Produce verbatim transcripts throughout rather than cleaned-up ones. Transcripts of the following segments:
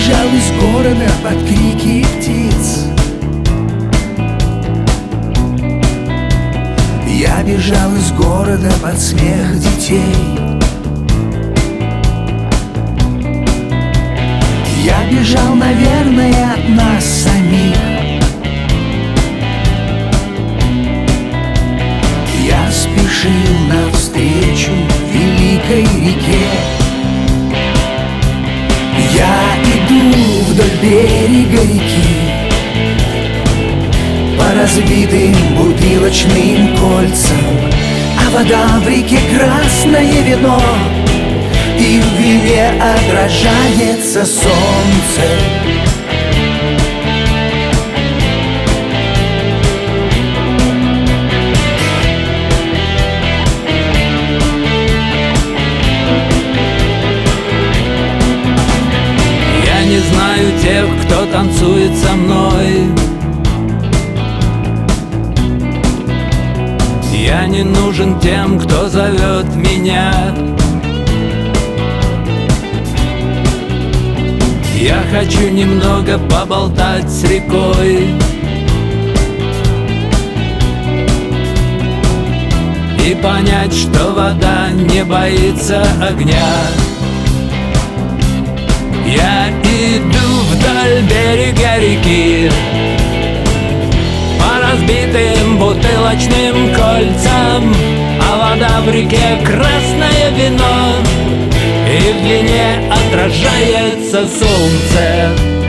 бежал из города под крики птиц. Я бежал из города под смех детей. Я бежал, наверное, от нас самих. Я спешил навстречу великой реке. Я иду вдоль берега реки, по разбитым бутылочным кольцам, а вода в реке красное вино, и в вине отражается солнце. Я не знаю тех, кто танцует со мной. Я не нужен тем, кто зовет меня. Я хочу немного поболтать с рекой и понять, что вода не боится огня. Я иду вдоль берега реки, по разбитым бутылочным кольцам, а вода в реке красное вино, и в вине отражается солнце.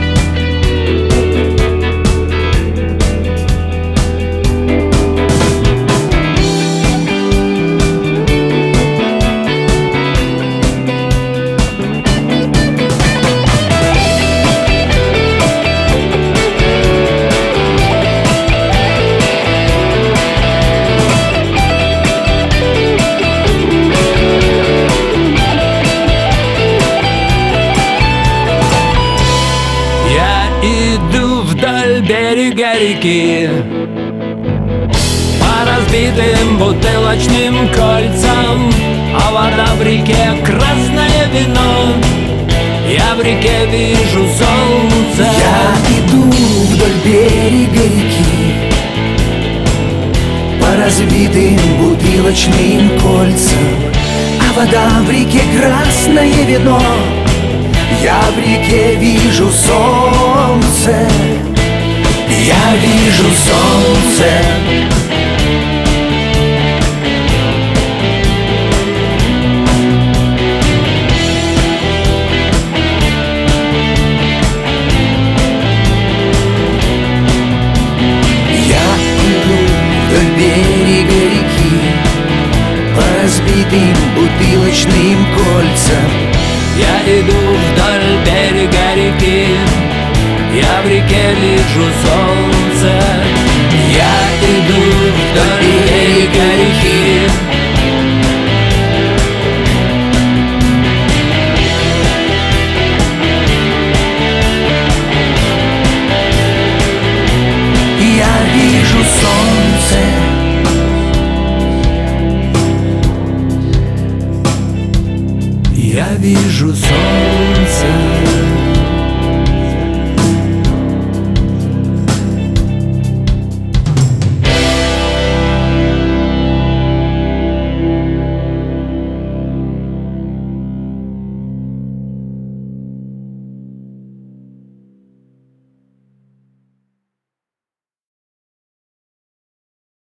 Иду вдоль берега реки, по разбитым бутылочным кольцам, а вода в реке красное вино. Я в реке вижу солнце. Я иду вдоль берега реки, по разбитым бутылочным кольцам, а вода в реке красное вино. Я в реке вижу солнце. Я вижу солнце. Я иду вдоль берега реки, по разбитым бутылочным кольцам. Я иду вдоль берега реки, я в реке вижу солнце. Я иду вдоль берега реки. Я вижу солнце. Я вижу солнце.